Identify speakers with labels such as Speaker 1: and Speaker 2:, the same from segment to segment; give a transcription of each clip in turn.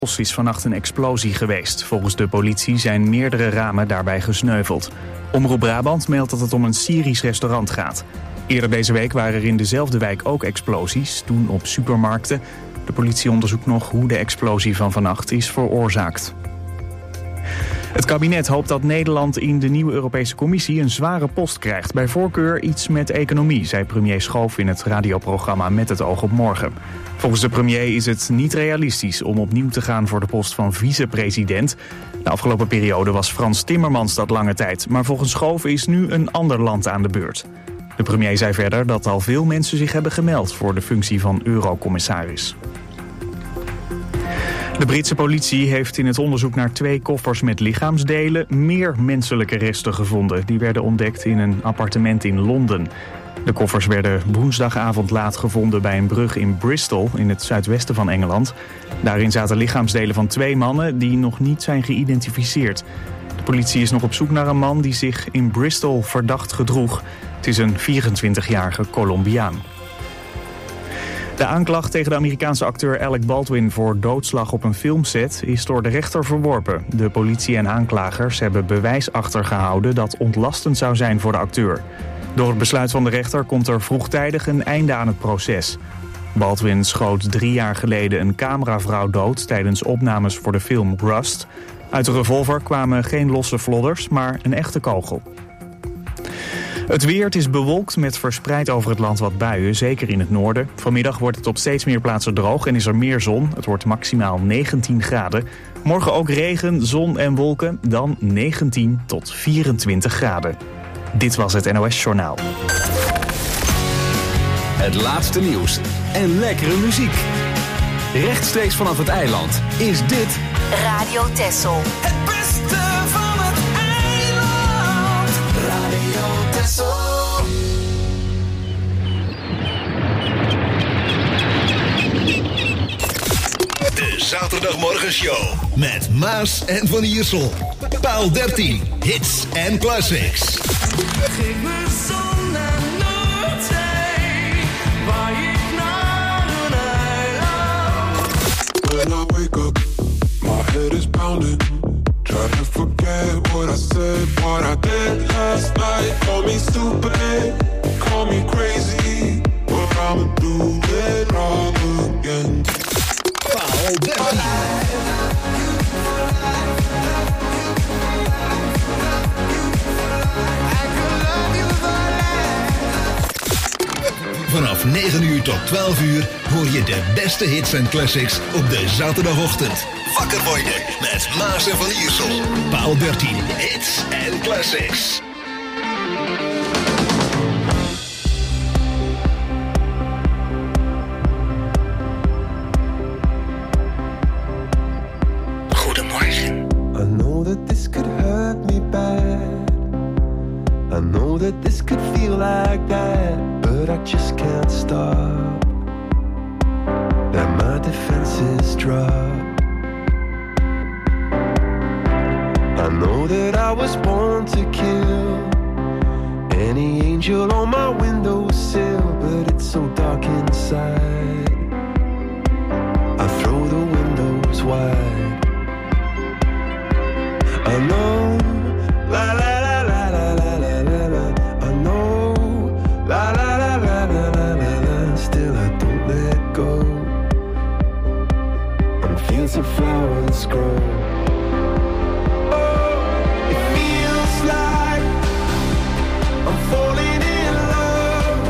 Speaker 1: is vannacht een explosie geweest. Volgens de politie zijn meerdere ramen daarbij gesneuveld. Omroep Brabant meldt dat het om een Syrisch restaurant gaat. Eerder deze week waren er in dezelfde wijk ook explosies, toen op supermarkten. De politie onderzoekt nog hoe de explosie van vannacht is veroorzaakt. Het kabinet hoopt dat Nederland in de nieuwe Europese Commissie een zware post krijgt. Bij voorkeur iets met economie, zei premier Schoof in het radioprogramma Met het oog op morgen. Volgens de premier is het niet realistisch om opnieuw te gaan voor de post van vicepresident. De afgelopen periode was Frans Timmermans dat lange tijd. Maar volgens Schoof is nu een ander land aan de beurt. De premier zei verder dat al veel mensen zich hebben gemeld voor de functie van eurocommissaris. De Britse politie heeft in het onderzoek naar 2 koffers met lichaamsdelen meer menselijke resten gevonden. Die werden ontdekt in een appartement in Londen. De koffers werden woensdagavond laat gevonden bij een brug in Bristol in het zuidwesten van Engeland. Daarin zaten lichaamsdelen van 2 mannen die nog niet zijn geïdentificeerd. De politie is nog op zoek naar een man die zich in Bristol verdacht gedroeg. Het is een 24-jarige Colombiaan. De aanklacht tegen de Amerikaanse acteur Alec Baldwin voor doodslag op een filmset is door de rechter verworpen. De politie en aanklagers hebben bewijs achtergehouden dat ontlastend zou zijn voor de acteur. Door het besluit van de rechter komt er vroegtijdig een einde aan het proces. Baldwin schoot 3 jaar geleden een cameravrouw dood tijdens opnames voor de film Rust. Uit de revolver kwamen geen losse vlodders, maar een echte kogel. Het weer, het is bewolkt met verspreid over het land wat buien, zeker in het noorden. Vanmiddag wordt het op steeds meer plaatsen droog en is er meer zon. Het wordt maximaal 19 graden. Morgen ook regen, zon en wolken, dan 19 tot 24 graden. Dit was het NOS Journaal.
Speaker 2: Het laatste nieuws en lekkere muziek. Rechtstreeks vanaf het eiland is dit
Speaker 3: Radio Texel.
Speaker 4: Het beste van het eiland. Radio Texel.
Speaker 5: De Zaterdagmorgenshow met Maas en Van Iersel. Paal 13, hits en classics.
Speaker 4: Geef me zon en Noordzee, waar ik naar een eiland.
Speaker 6: When I wake up, my head is pounding. Try to forget what I said, what I did last night. Call me stupid, call me crazy, but I'ma do it all again.
Speaker 5: Paal 13. Vanaf 9 uur tot 12 uur hoor je de beste hits en classics op de zaterdagochtend. Wakker worden met Maas en Van Iersel. Paal 13, hits en classics.
Speaker 2: Goedemorgen.
Speaker 7: I know that this could hurt me bad. I know that this could feel like that, but I just can't stop. Let my defenses drop. I know that I was born to kill any angel on my windowsill, but it's so dark inside. I throw the windows wide. I know, la la la la la la la la la. I know, la la la la la la la la. Still I don't let go. On fields of flowers grow. Oh, it feels like I'm falling in love.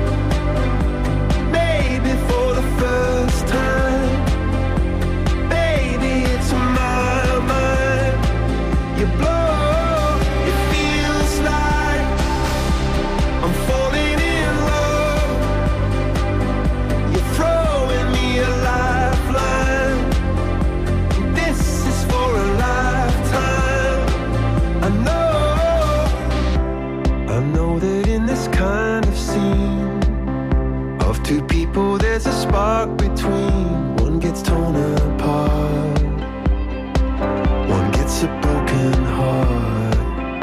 Speaker 7: Maybe for the first time. Baby, it's my mind. You blow, it feels like I'm falling in love. You're throwing me a lifeline. This is for a lifetime. I know that in this kind of scene of 2 people there's a spark between. One gets torn apart, one gets a broken heart.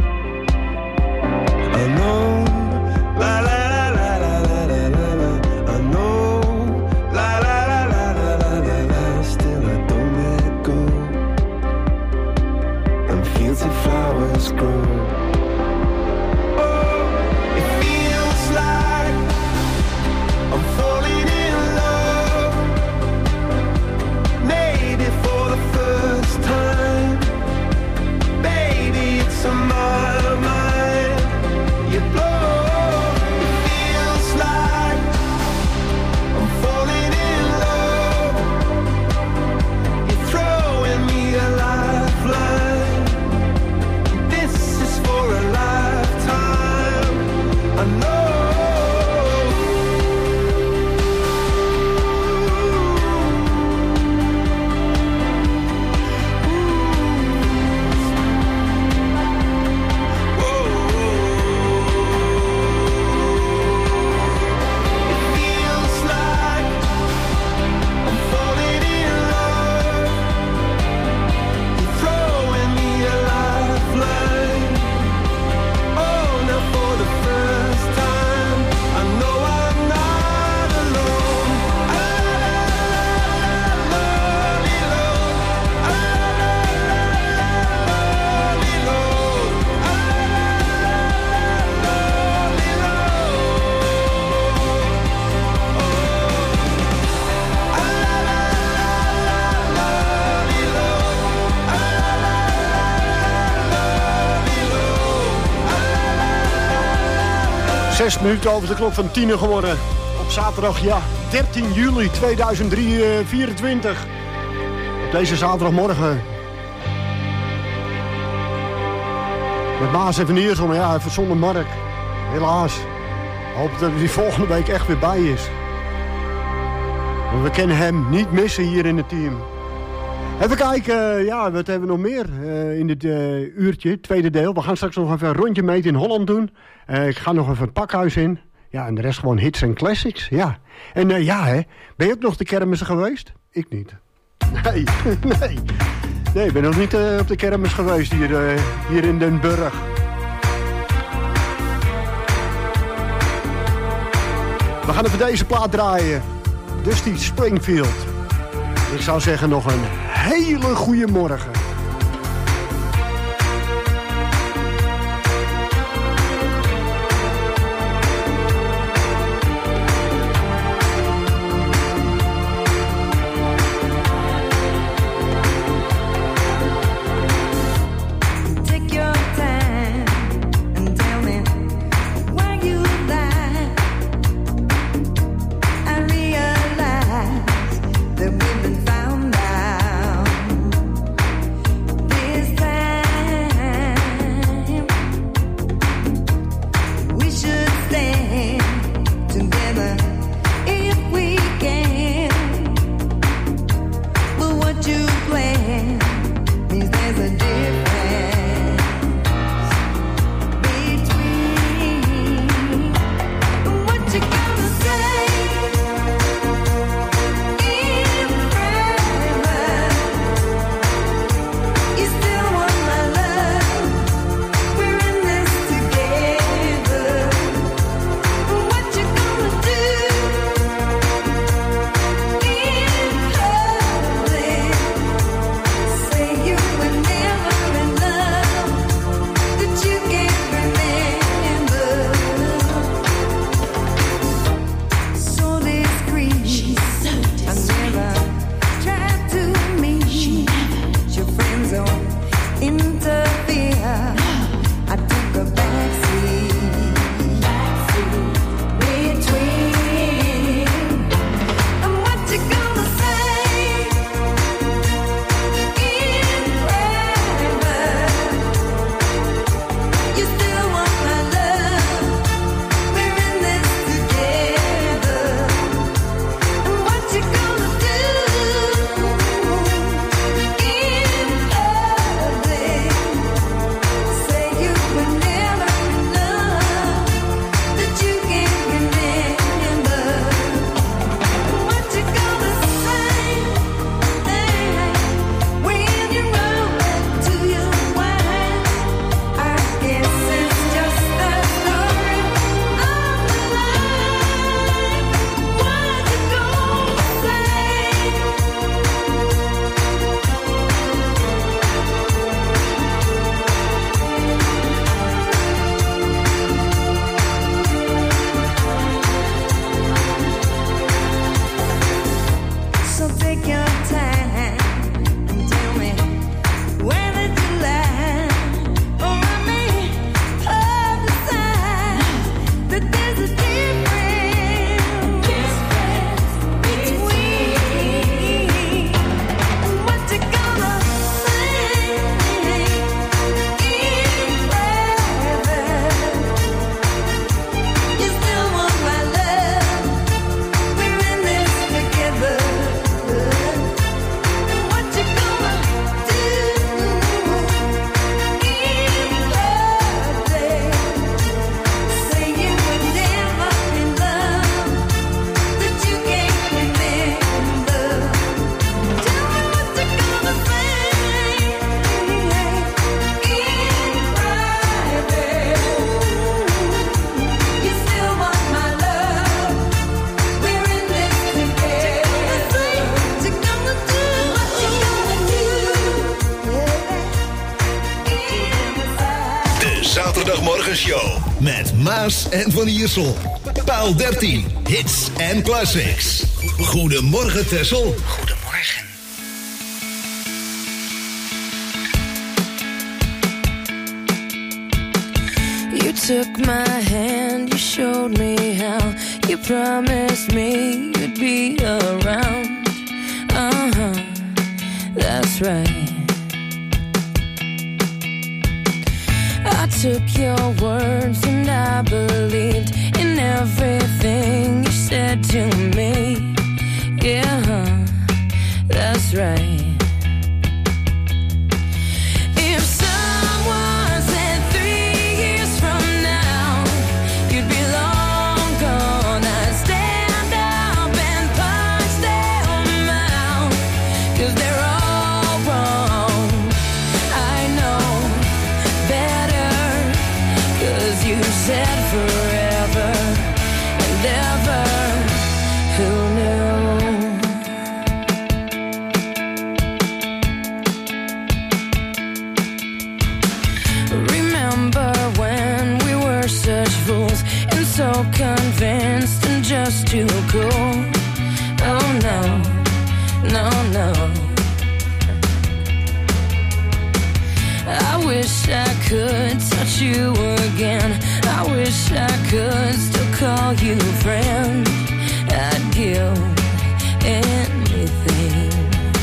Speaker 7: I know, la la la la la la la la. I know, la la la la la la la la. Still I don't let go.
Speaker 8: 6 minuten over de klok van 10 geworden. Op zaterdag, 13 juli 2024. Op deze zaterdagmorgen. Met Maas en Van Iersel, maar even zonder Mark. Helaas. Ik hoop dat hij die volgende week echt weer bij is. Maar we kunnen hem niet missen hier in het team. Even kijken, wat hebben we nog meer in dit uurtje, tweede deel. We gaan straks nog even een rondje meten in Holland doen. Ik ga nog even het pakhuis in. Ja, en de rest gewoon hits en classics, ja. En ben je ook nog de kermissen geweest? Ik niet. Nee, Nee, ik ben nog niet op de kermis geweest hier in Den Burg. We gaan even deze plaat draaien. Dusty Springfield. Ik zou zeggen nog een hele goede morgen.
Speaker 5: Zaterdagmorgenshow met Maas en Van Iersel. Paal 13, hits en classics. Goedemorgen Texel.
Speaker 3: Goedemorgen.
Speaker 9: You took my hand, you showed me how. You promised me you'd be around. That's right. I took your words and I believed in everything you said to me. Yeah, that's right. So convinced and just too cool. Oh no, no, no. I wish I could touch you again. I wish I could still call you friend. I'd give anything.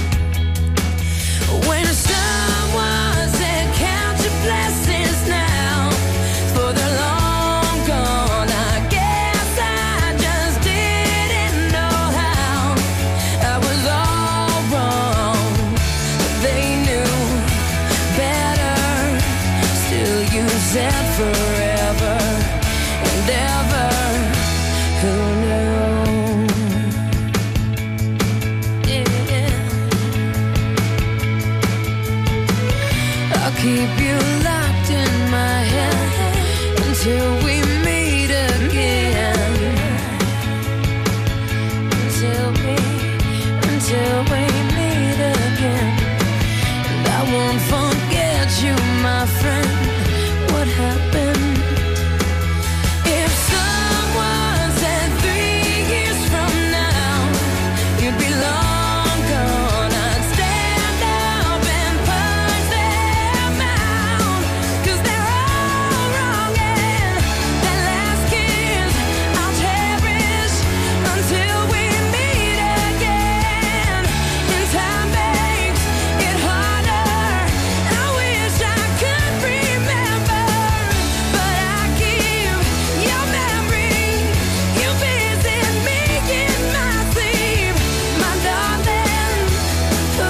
Speaker 9: When someone said count your blessings now, for the long gone, I guess I just didn't know how. I was all wrong, they knew better. Still you said forever and ever. Who knew? Yeah. I'll keep you locked in my head until we meet again. Until we meet again. And I won't forget you, my friend. What happened? If someone said 3 years from now you'd be long gone, I'd stand up and punch them out. 'Cause they're all wrong, and that last kiss I'll cherish until we meet again. And time makes it harder. I wish I could remember, but I keep your memory. You visit me in my sleep, my darling. Who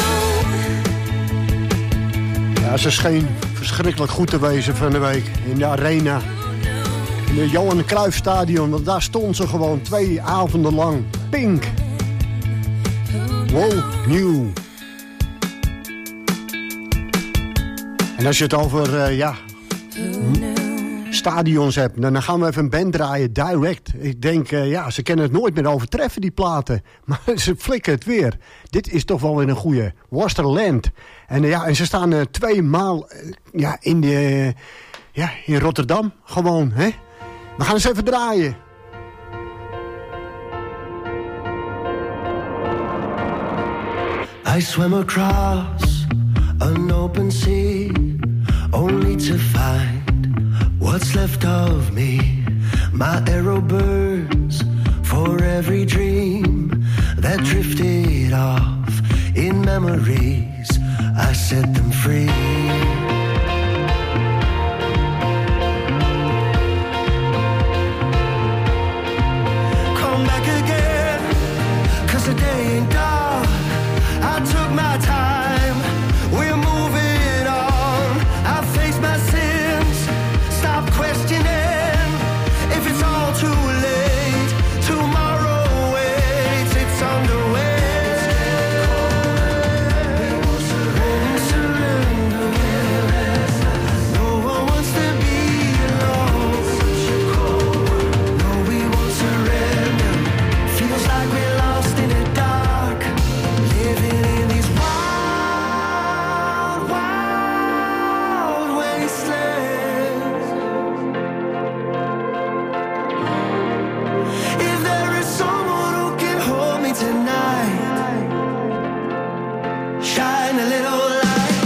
Speaker 9: knew?
Speaker 8: Ja, ze scheen verschrikkelijk goed te wezen van de week in de arena. In de Johan Cruijff Stadion, want daar stond ze gewoon 2 avonden lang. Pink. Wow, nieuw. En als je het over, stadions hebt, dan gaan we even een band draaien, Direct. Ik denk, ze kunnen het nooit meer overtreffen, die platen. Maar ze flikken het weer. Dit is toch wel weer een goeie. Westerland. En ze staan 2 maal in Rotterdam. Gewoon, hè. We gaan eens even draaien.
Speaker 10: I swam across an open sea, only to find what's left of me. My arrow burns for every dream that drifted off in memories. I set them free. Come back again, 'cause the day ain't done. I took my time, we're moving on. I face my sins, stop questioning. If it's all too late, tomorrow waits, it's underway. We won't surrender. No one wants to be alone. No, we won't surrender. Feels like we're lost in the dark, living in these wild, wild wastelands. If there is someone who can hold me tonight, shine a little light.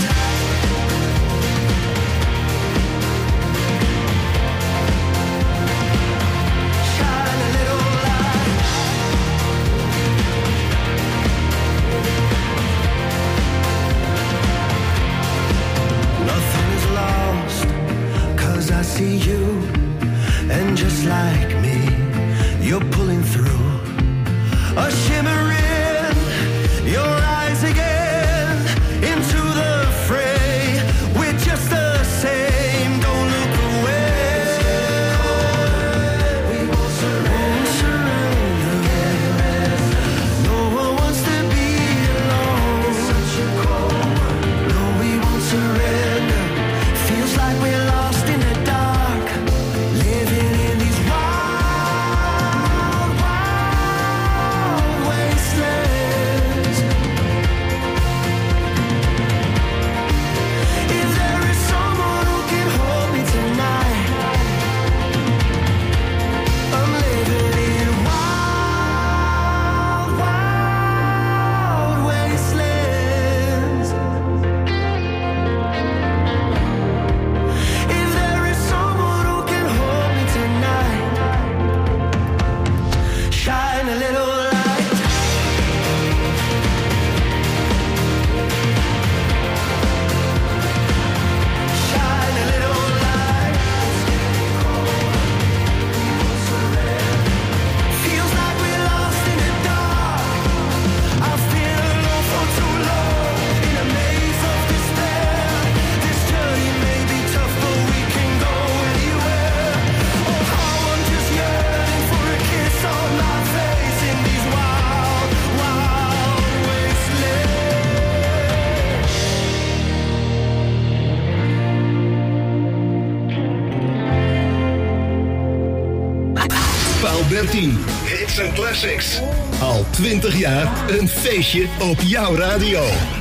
Speaker 5: 13. Hits and Classics. Al 20 jaar een feestje op jouw radio.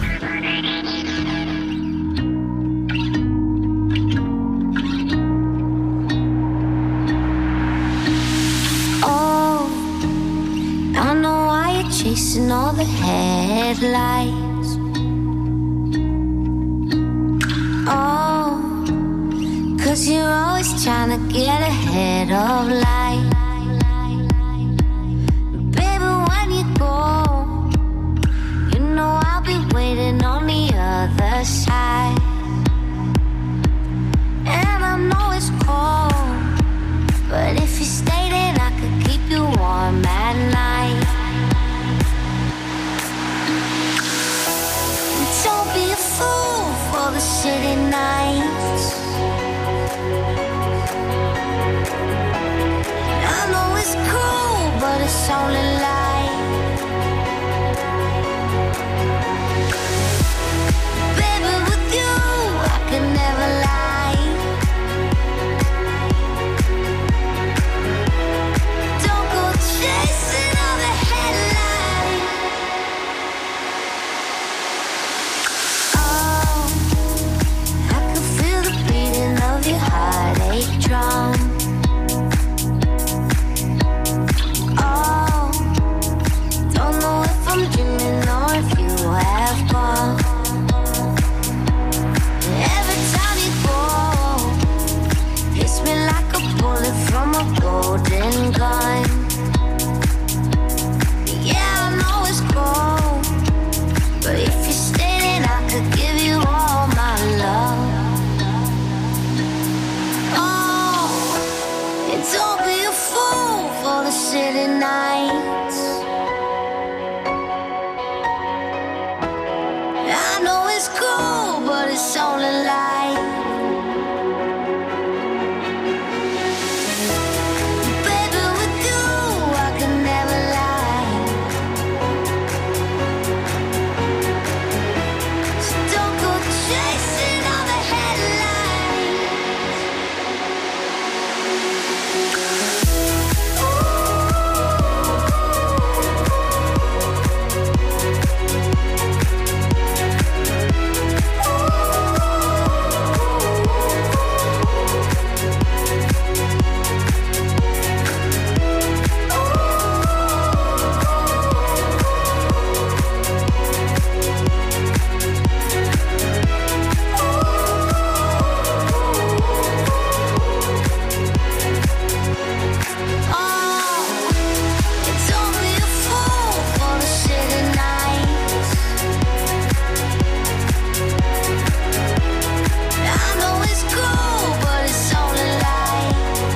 Speaker 11: Oh, I know why you're chasing all the headlights. Oh, 'cause you're always trying to get ahead of life. Baby, when you go, you know I'll be waiting on the other side. And I know it's cold, but if you stay then I could keep you warm at night. Don't be a fool for the city nights. I know it's cool, but it's only light. Baby, with you I can never lie. Don't go chasing all the headlights. Oh, I can feel the beating of your heartache drum. Oh, don't know if I'm dreaming or if you have gone. Every time you go, hits me like a bullet from a golden gun. Yeah, I know it's cold, but if you stay then I could give you all my love. Oh, and don't be a fool for the city nights. I know it's cool, but it's only light. Baby, with you I can never lie. So don't go chasing all the headlights. Don't be a fool for the city nights. I know it's cool, but it's only light.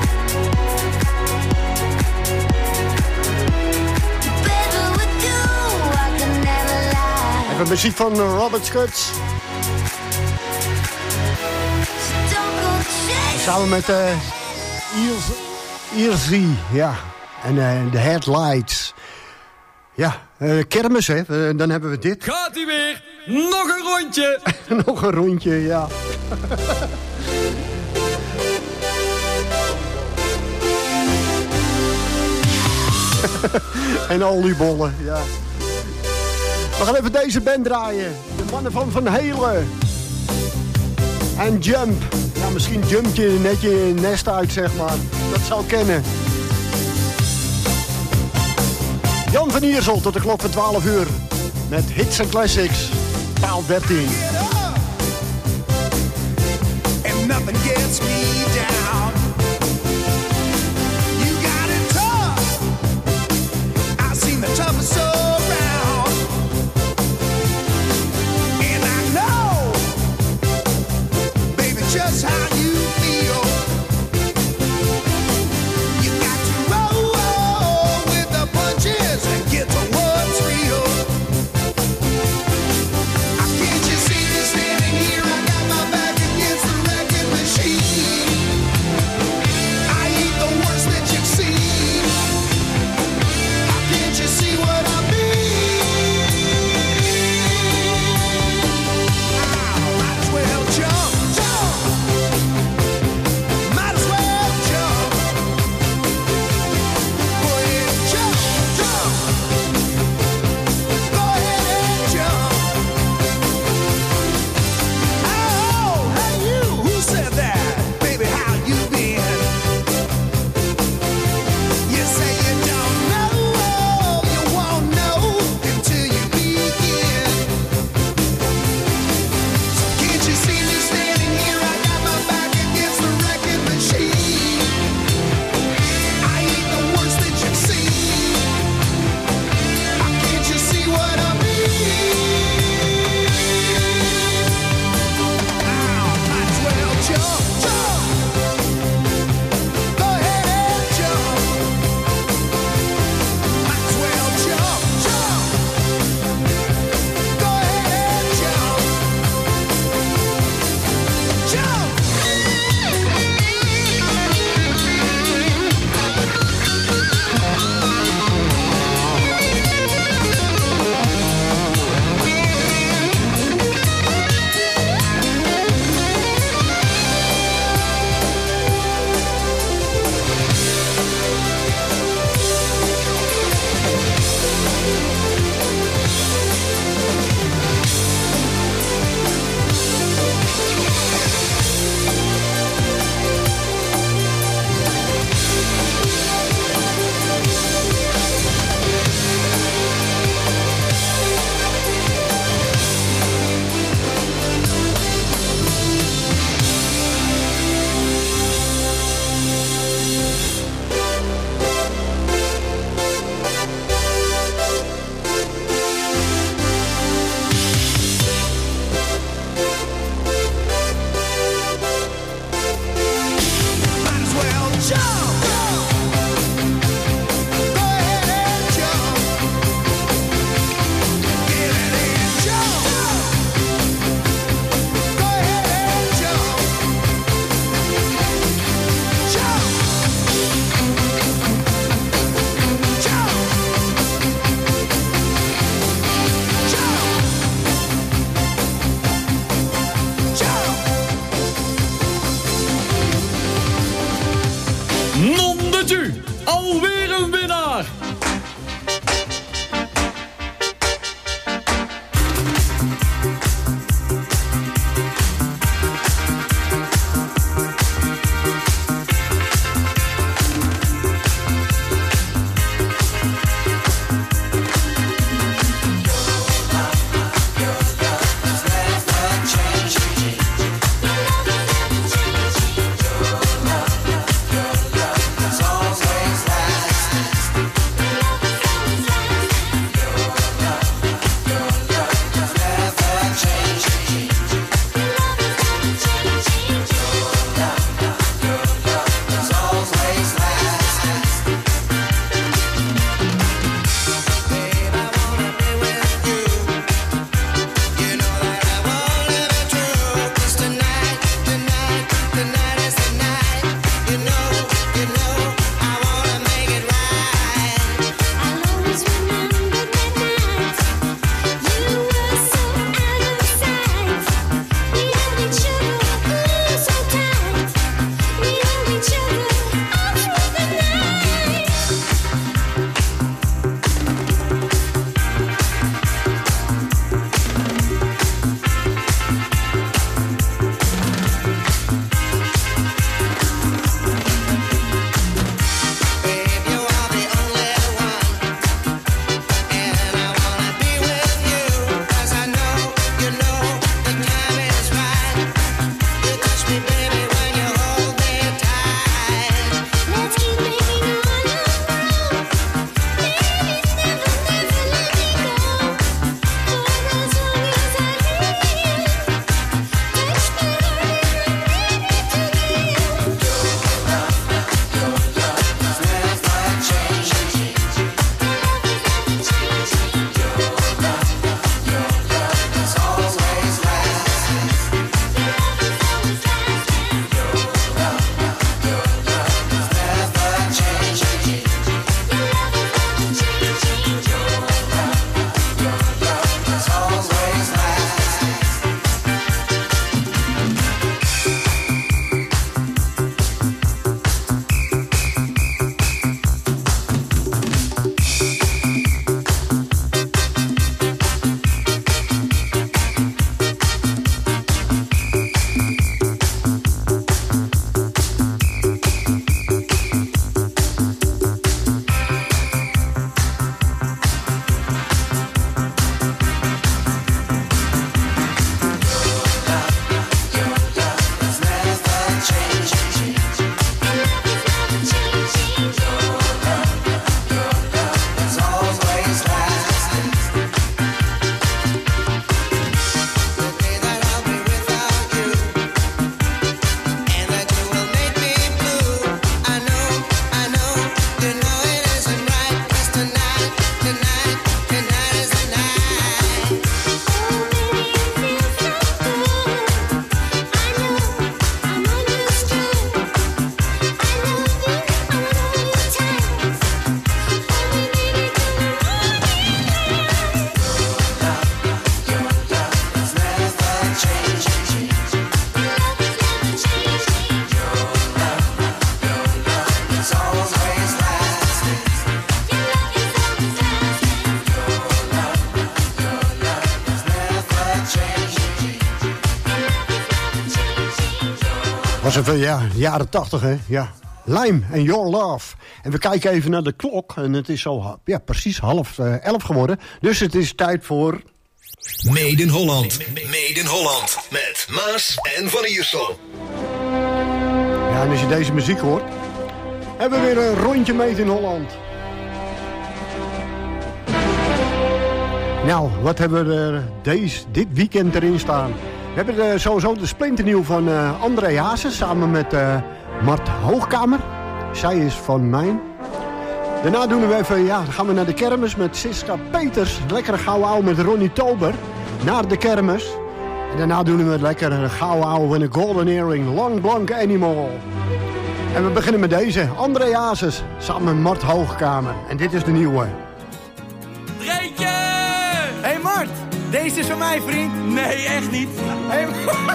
Speaker 11: Baby, with you I can never lie.
Speaker 8: Even muziek van Robert Scott.
Speaker 11: Don't go chasing.
Speaker 8: Samen met Earsy, ja. En de Headlights. Ja, kermis, hè. Dan hebben we dit.
Speaker 12: Gaat hij weer? Nog een rondje!
Speaker 8: Nog een rondje, ja. En oliebollen, ja. We gaan even deze band draaien. De mannen van Van Halen. En Jump. Ja, misschien jumpt je net je nest uit, zeg maar. Dat zou kennen. Jan van Iersel tot de klok van 12 uur. Met Hits and Classics. Paal 13.
Speaker 10: And nothing gets me down. You got it tough. I've seen the toughest around. And I know, baby, just how you feel. You got to roll with the punches and get to what's real. Can't you see me standing here? I got my back against the wrecking machine.
Speaker 8: Was even, ja, jaren 80, hè? Ja. Lime en Your Love. En we kijken even naar de klok. En het is al precies 10:30 geworden. Dus het is tijd voor...
Speaker 5: Made in Holland. Made in Holland. Met Maas en Van Iersel.
Speaker 8: Ja, en als je deze muziek hoort... hebben we weer een rondje Made in Holland. Nou, wat hebben we dit weekend erin staan? We hebben sowieso de splinternieuw van André Hazes samen met Mart Hoogkamer. Zij is van mij. Daarna doen we even, dan gaan we naar de kermis met Siska Peters. Lekkere gouden ouwe met Ronnie Tober. Naar de kermis. En daarna doen we het lekkere gouden ouwe met een golden earring. Long Blanc Animal. En we beginnen met deze. André Hazes samen met Mart Hoogkamer. En dit is de nieuwe.
Speaker 12: Dreetje!
Speaker 13: Hey Mart, deze is van mij, vriend.
Speaker 12: Nee, echt niet.
Speaker 13: Hey,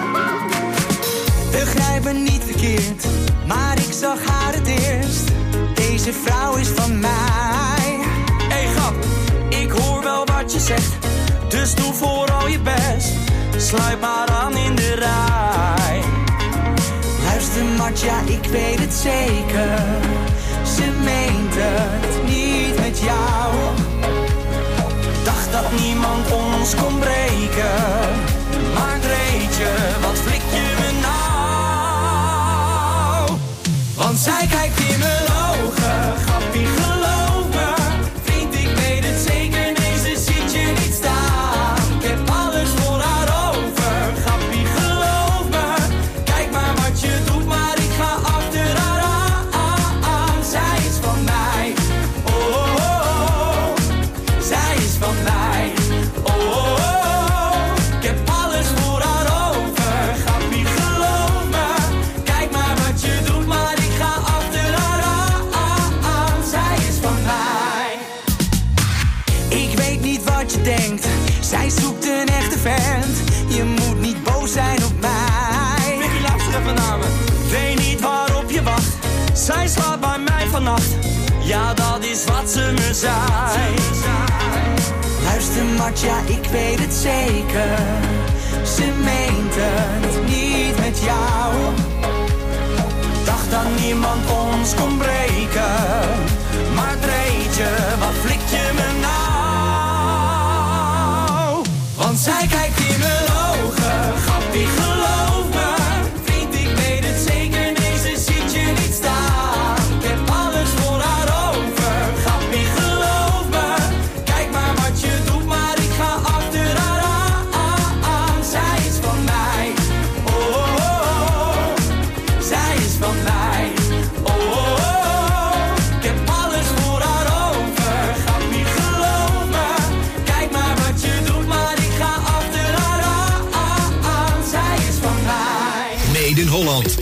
Speaker 13: begrijp me niet verkeerd, maar ik zag haar het eerst. Deze vrouw is van mij.
Speaker 12: Hey grap, ik hoor wel wat je zegt. Dus doe vooral je best. Sluit maar aan in de rij.
Speaker 13: Luister Mart, ja ik weet het zeker. Ze meent het niet met jou. Dacht dat niemand ons kon breken. Maar Dreetje, wat flik je me nou? Want zij kijkt in mijn ogen. Grappie, geloof me. Vriend, ik weet het zeker. Nee, ze ziet je niet staan. Ik heb alles voor haar over. Grappie, geloof me. Kijk maar wat je doet, maar ik ga achter haar aan. Zij is van mij. Oh, oh, oh. Zij is van mij. Oh, oh, oh. Ik heb alles voor haar over. Grappie, geloof me. Kijk maar wat je doet, maar ik ga achter haar aan. Zij is van mij. Ik weet niet wat je denkt. Zij zoekt een echte vent. Je moet niet boos zijn op mij.
Speaker 12: Mickey, luister even naar me. Weet niet waarop je wacht. Zij slaat bij mij vannacht. Ja, dat is wat ze me zei.
Speaker 13: Luister Mart, ja ik weet het zeker. Ze meent het niet met jou. Dacht dat niemand ons kon breken. Maar Dreetje, wat flik je me nou? Want zij kijkt in mijn ogen. Grappie, geloof me. Vriend, ik weet het zeker. Nee, ze ziet je niet staan. Ik heb alles voor haar over. Grappie, geloof me. Kijk maar wat je doet, maar ik ga achter haar aan. Zij is van mij. Oh, oh, oh. Zij is van mij. Oh, oh, oh. Ik heb alles voor haar over. Grappie, geloof me. Kijk maar wat je doet, maar ik ga achter haar aan. Zij is van mij.
Speaker 5: Made in Holland.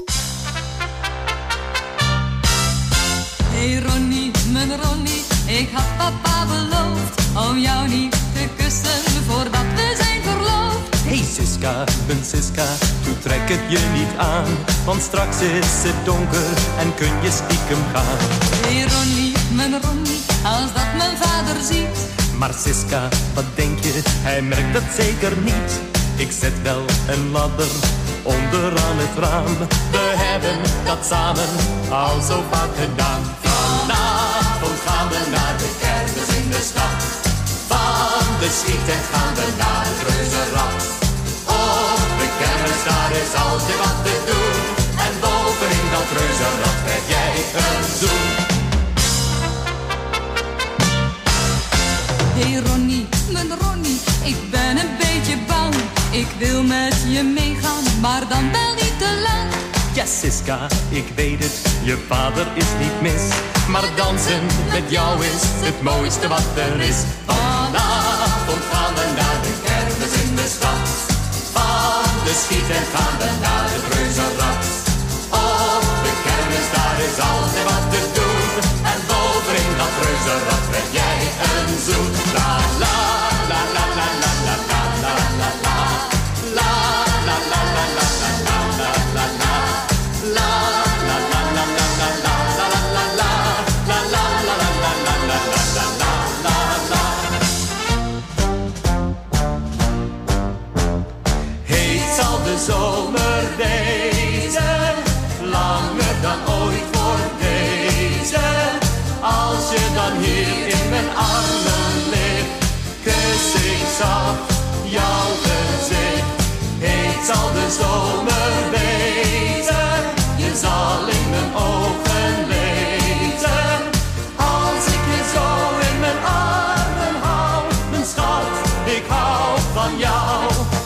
Speaker 9: Hey Ronnie, mijn Ronnie, ik had papa beloofd om jou niet te kussen voordat we zijn verloofd.
Speaker 14: Hey Siska, mijn Siska, toe trek het je niet aan, want straks is het donker en kun je stiekem gaan.
Speaker 9: Hey Ronnie, mijn Ronnie, als dat mijn vader ziet.
Speaker 14: Maar Siska, wat denk je, hij merkt dat zeker niet. Ik zet wel een ladder onderaan het raam. We hebben dat samen al zo vaak gedaan. Vanavond gaan we naar de kermis in de stad. Van de schieten gaan we naar het reuzenrad. Op de kermis daar is altijd wat te doen. En bovenin dat reuzenrad krijg jij een zoen.
Speaker 9: Hey Ronnie, mijn Ronnie, ik ben een beetje bang. Ik wil met je meegaan, maar dan wel niet te lang.
Speaker 14: Ja Siska, ik weet het, je vader is niet mis. Maar dansen met jou is het mooiste wat er is. Vanavond gaan we naar de kermis in de stad. Van de schieten gaan we naar het reuzenrad. Op de kermis daar is altijd wat te doen. En bovenin dat reuzenrad krijg jij een zoen. La la la la la la la la la la. La la la la la la la la la. La la la la la la la la la la. La la la la la la la la la la. Heet zal de zomer wezen zag jouw gezicht. Ik zal de zomer weten, je zal in mijn ogen weten. Als ik je zo in mijn armen hou, mijn schat, ik hou van jou.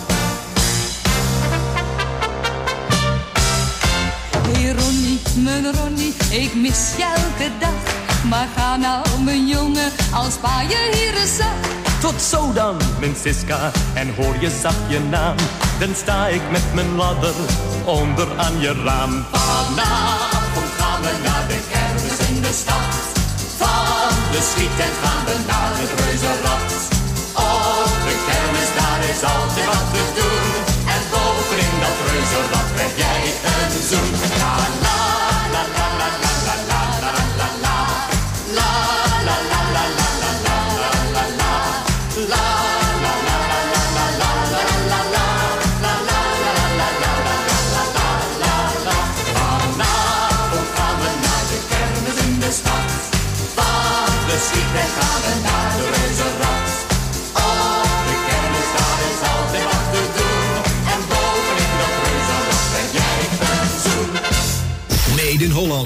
Speaker 9: Hey Ronnie, mijn Ronnie, ik mis je elke dag. Maar ga nou, mijn jongen, als pa je hier eens zag.
Speaker 14: Tot zo dan, mijn Siska, en hoor je zacht je naam. Dan sta ik met mijn ladder onder aan je raam. Vanavond gaan we naar de kermis in de stad. Van de schiettent gaan we naar het reuzenrad. Op de kermis, daar is altijd wat te doen. En bovenin dat reuzenrad krijg jij een zoen. La la la la la la la la la la la la la la la la la la la la. Vanavond gaan we naar de kermis in de stad. Van de schiettent gaan we naar de reuzenrad. Op de kermis, daar is altijd wat te doen. En bovenin dat reuzenrad krijg jij een zoen.
Speaker 5: Made in Holland.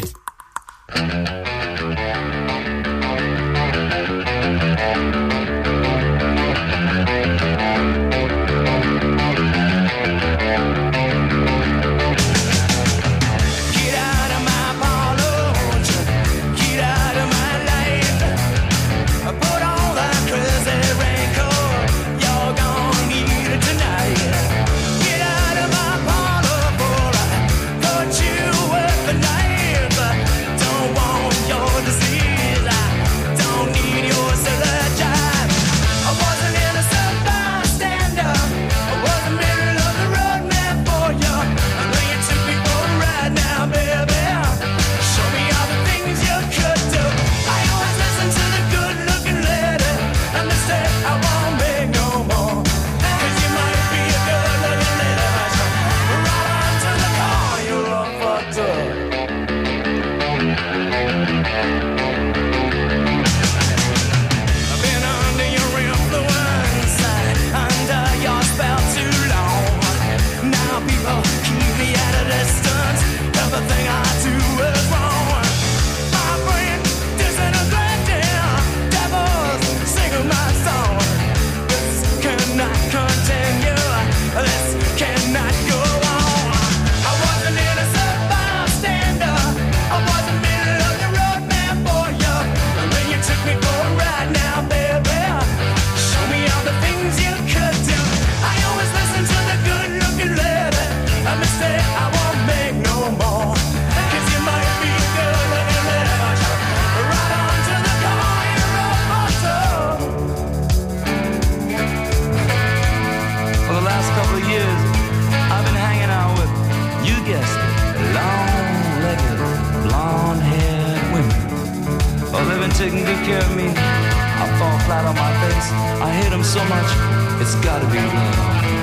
Speaker 12: Taking good care of me. I fall flat on my face. I hate him so much. It's gotta be love.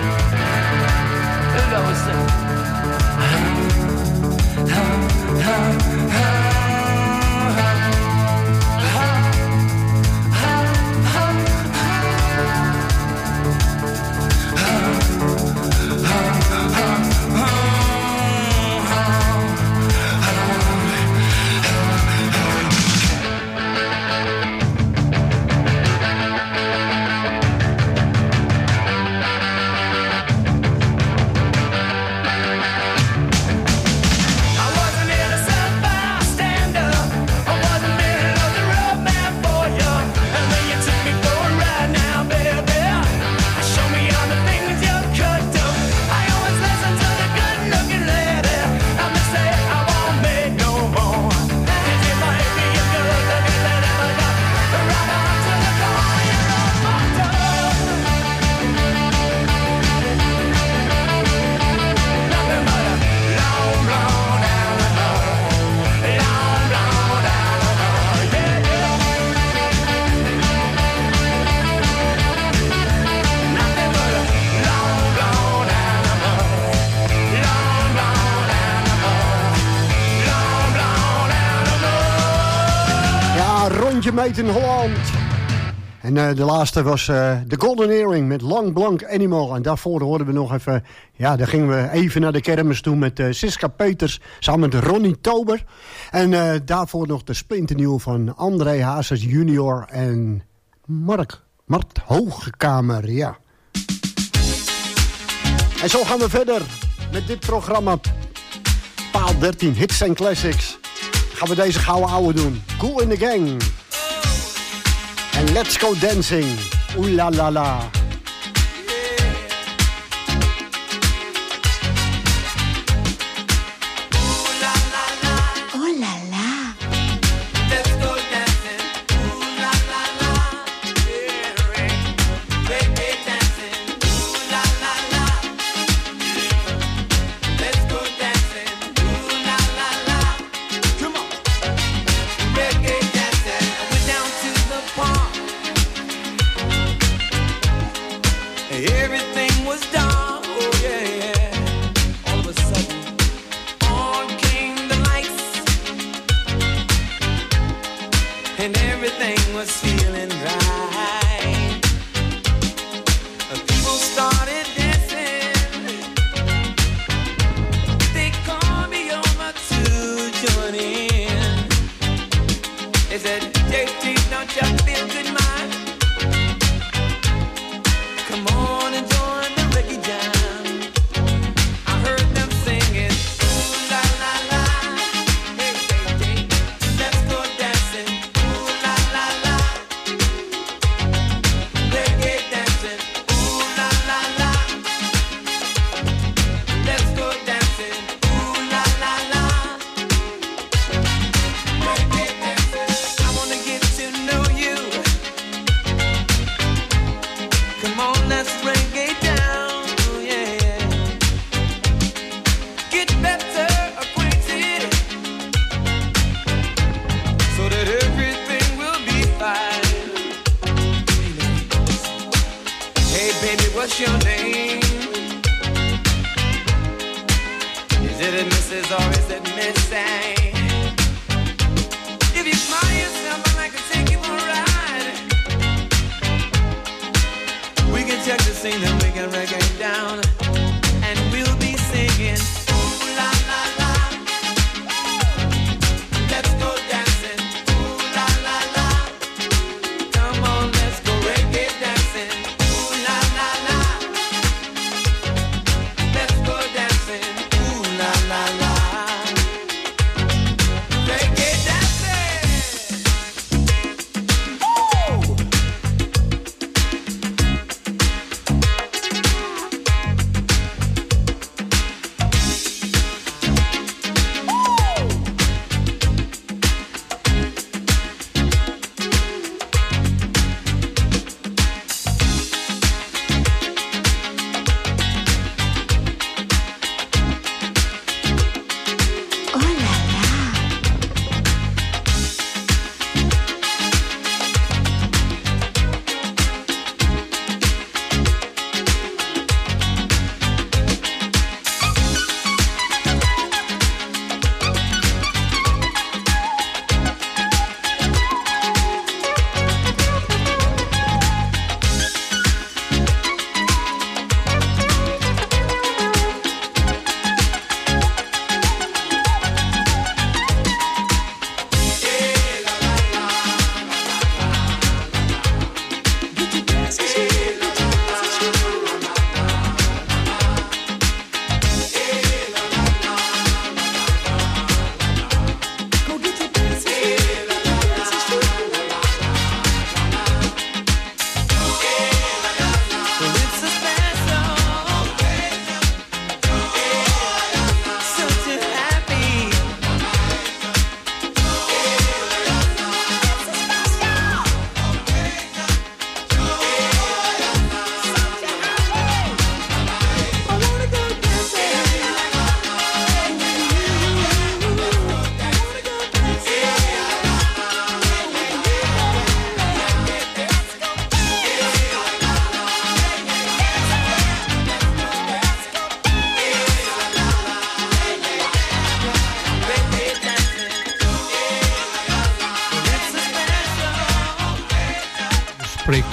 Speaker 12: And I was saying,
Speaker 8: Made in Holland. En de laatste was The Golden Earring met Long Blanc Animal. En daarvoor hoorden we nog even... Ja, daar gingen we even naar de kermis toe met Siska Peters samen met Ronnie Tober. En daarvoor nog de splinternieuw van André Hazes junior en Mart Hogekamer, ja. En zo gaan we verder met dit programma. Paal 13, Hits and Classics. Gaan we deze gouden ouwe doen. Cool in the Gang. En Let's Go Dancing. Oeh la la la.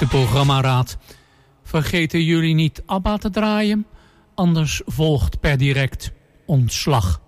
Speaker 15: de programmaraad. Vergeten jullie niet ABBA te draaien? Anders volgt per direct ontslag.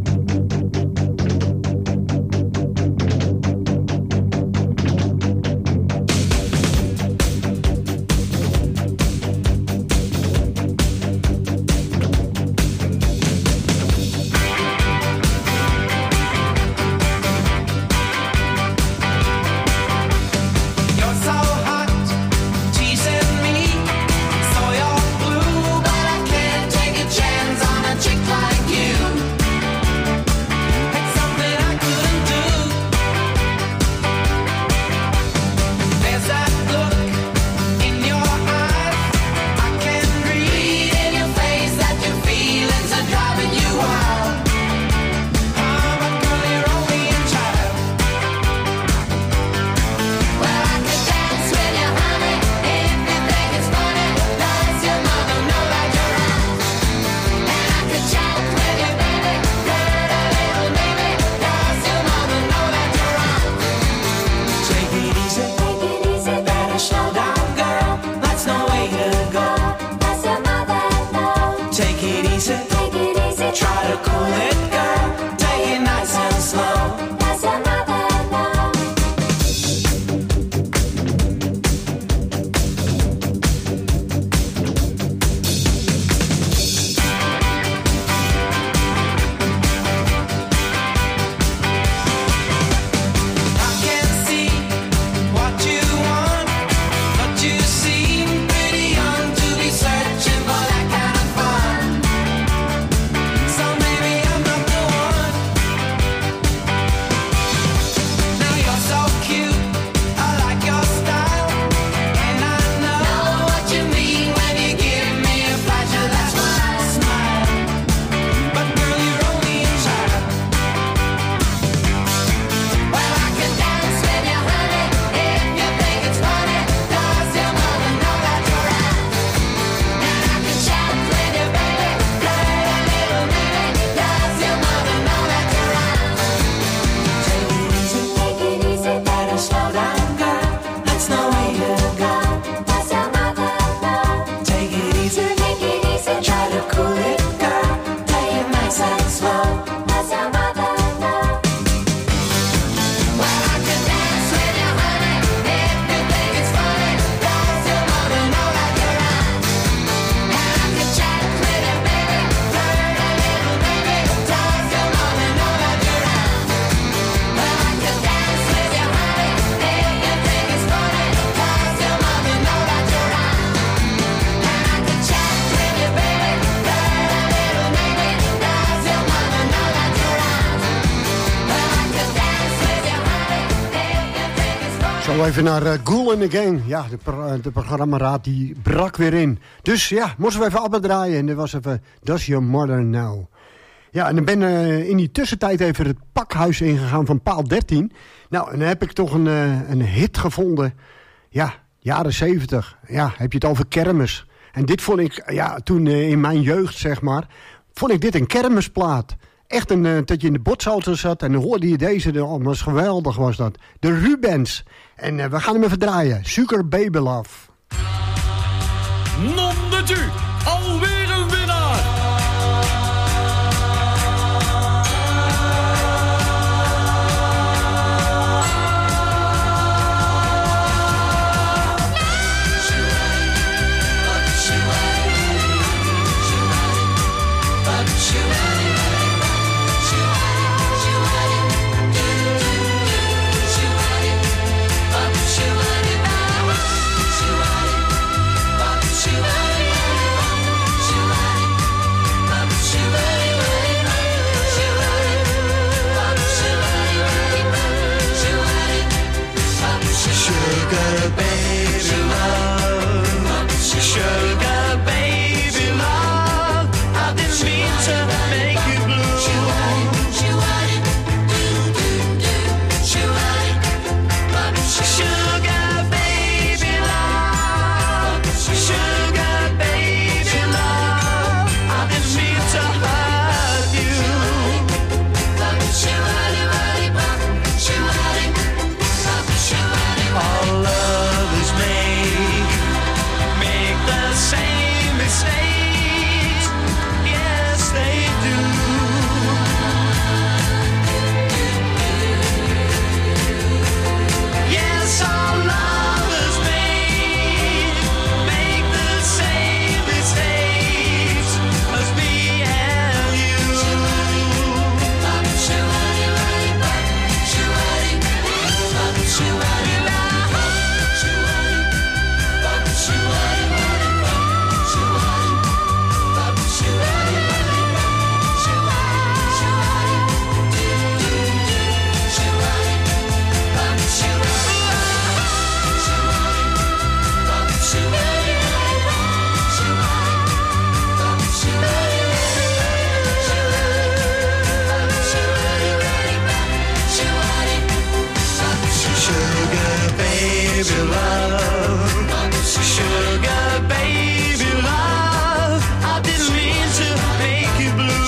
Speaker 8: Even naar Ghoul in the Gang. Ja, de programmaraad die brak weer in. Dus ja, moesten we even ABBA draaien. En dat was even Does Your Mother Know. Ja, en ik ben in die tussentijd even het pakhuis ingegaan van paal 13. Nou, en dan heb ik toch een hit gevonden. Ja, jaren 70. Ja, heb je het over kermis. En dit vond ik, ja, toen in mijn jeugd, zeg maar, vond ik dit een kermisplaat. Echt dat je in de botsauto zat en dan hoorde je deze. Dat was geweldig, was dat. De Rubens. En we gaan hem even draaien. Sugar Baby Love.
Speaker 16: Non de tu, alweer een winnaar.
Speaker 10: Our love is made
Speaker 4: love. Sugar baby love, I didn't mean to make you blue.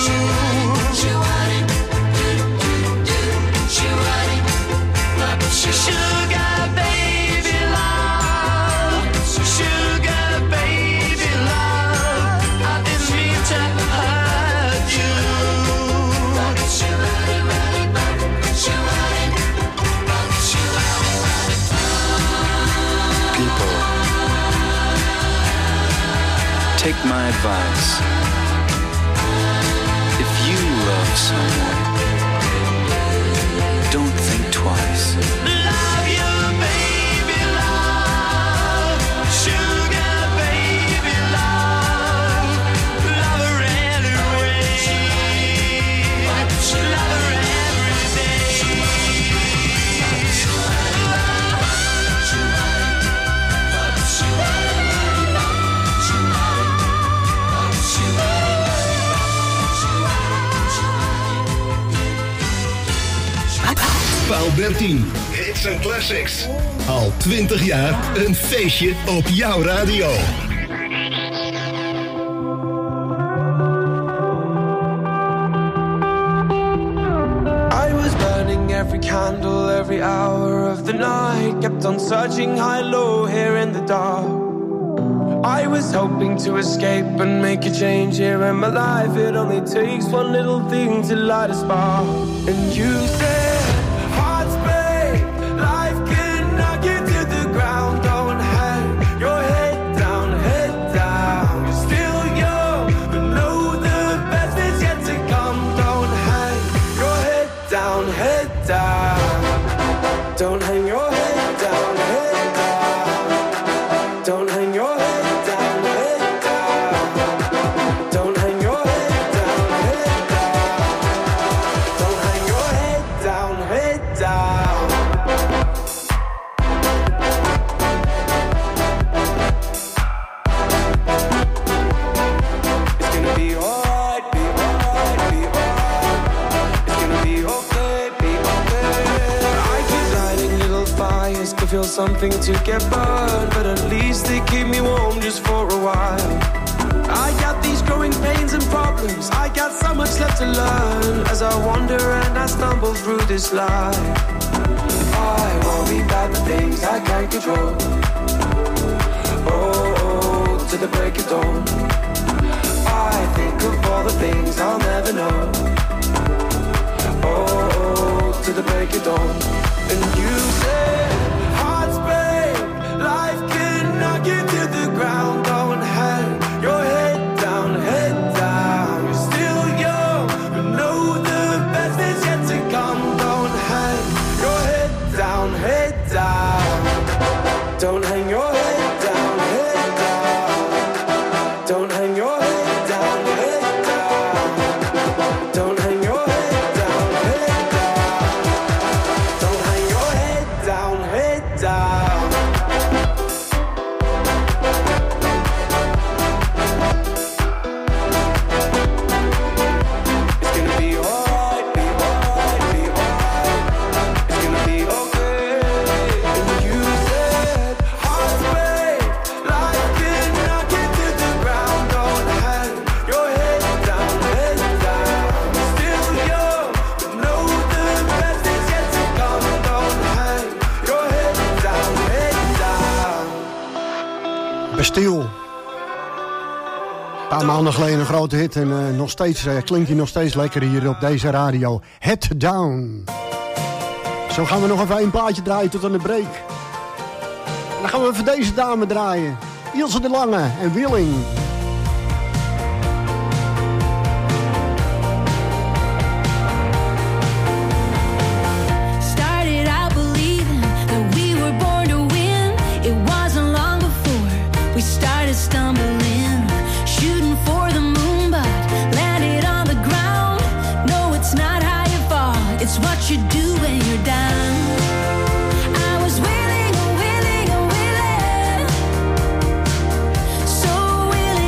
Speaker 4: Sugar baby love, sugar baby love, I didn't mean to hurt you.
Speaker 17: People, take my advice. If you love someone, don't think twice.
Speaker 4: Love you, baby, love. Sugar, baby, love. Love her anyway. Love her every day.
Speaker 5: Paal 13. Hits en classics. Al 20 jaar een feestje op jouw radio.
Speaker 10: I was burning every candle, every hour of the night. Kept on searching high, low, here in the dark. I was hoping to escape and make a change here in my life. It only takes one little thing to light a spark. And you said, hearts break, life can knock you to the ground. Don't hang your head down, head down. You're still young, but know the best is yet to come. Don't hang your head down, head down. Don't hang your head down, head down. Don't hang your head. Feel something to get burned, but at least they keep me warm just for a while. I got these growing pains and problems, I got so much left to learn as I wander and I stumble through this life. I worry about the things I can't control. Oh, to the break of dawn. I think of all the things I'll never know. Oh, to the break of dawn. And you said, life can knock you to the ground. Don't hang your head down, head down. You're still young, but know the best is yet to come. Don't hang your head down, head down. Don't hang your head down, head down. Don't hang your head down, head down. Don't hang your head down, head down. Don't hang your head down, head down.
Speaker 8: Stil. Een paar maanden geleden een grote hit en nog steeds klinkt hij nog steeds lekker hier op deze radio. Head Down. Zo gaan we nog even een plaatje draaien tot aan de break. En dan gaan we even deze dame draaien. Ilse de Lange en Willing.
Speaker 9: Stumbling, shooting for the moon, but landed on the ground. No, it's not how you fall, it's what you do when you're down. I was willing, willing, willing, so willing.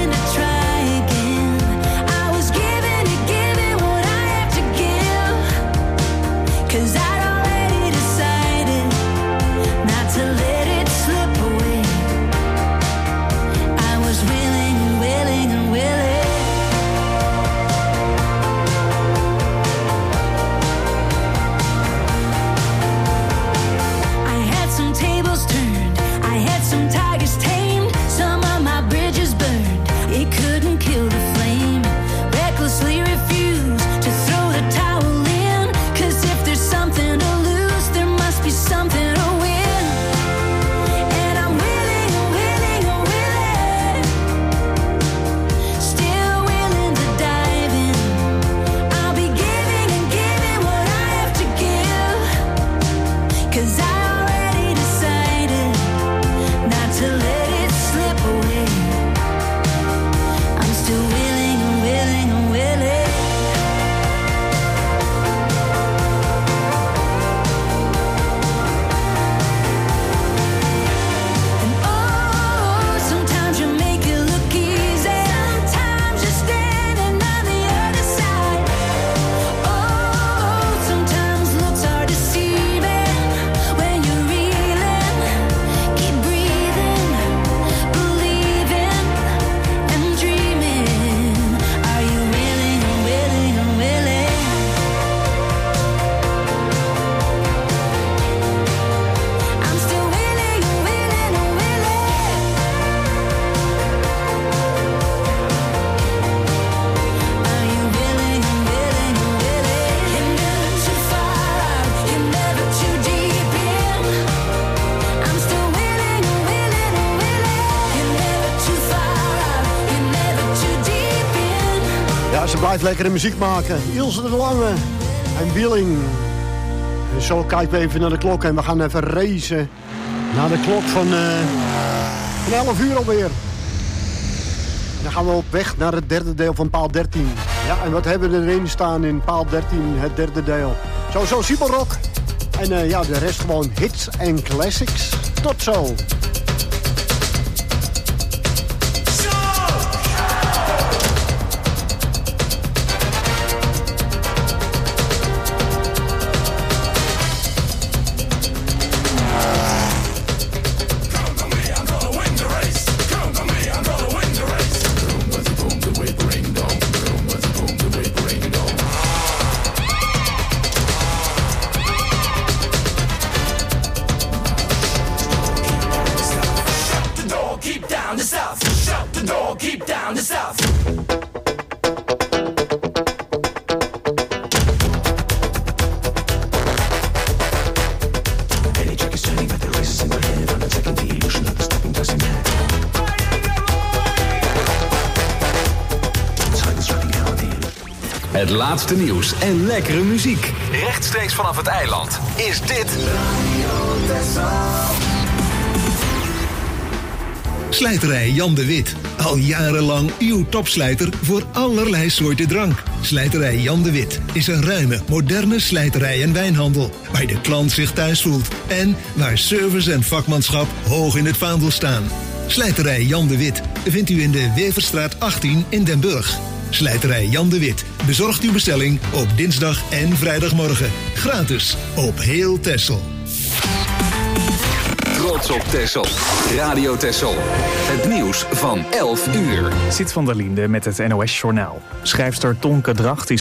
Speaker 8: blijft lekkere muziek maken. Ilse de Lange en Wieling. En zo kijken we even naar de klok en we gaan even racen naar de klok van 11 uur alweer. Dan gaan we op weg naar het derde deel van paal 13. Ja, en wat hebben we erin staan in paal 13, het derde deel? Sowieso Siebelrock. En de rest gewoon hits en classics. Tot zo.
Speaker 2: Het laatste nieuws en lekkere muziek. Rechtstreeks vanaf het eiland is dit...
Speaker 5: Slijterij Jan de Wit. Al jarenlang uw topslijter voor allerlei soorten drank. Slijterij Jan de Wit is een ruime, moderne slijterij en wijnhandel. Waar de klant zich thuis voelt. En waar service en vakmanschap hoog in het vaandel staan. Slijterij Jan de Wit vindt u in de Weverstraat 18 in Den Burg. Slijterij Jan de Wit bezorgt uw bestelling op dinsdag en vrijdagmorgen. Gratis op heel Texel.
Speaker 2: Trots op Texel. Radio Texel. Het nieuws van 11 uur.
Speaker 1: Zit van der Linde met het NOS-journaal. Schrijfster Tonke Dracht is